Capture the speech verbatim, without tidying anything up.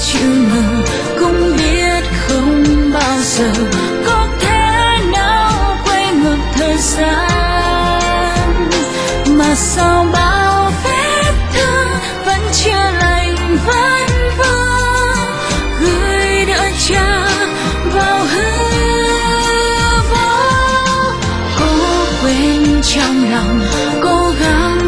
chữ ngờ cũng biết không bao giờ có thể nào quay ngược thời gian, mà sao bao vết thương vẫn chưa lành vẫn vương gửi đợi cha vào hư vô. Cố quên trong lòng cố gắng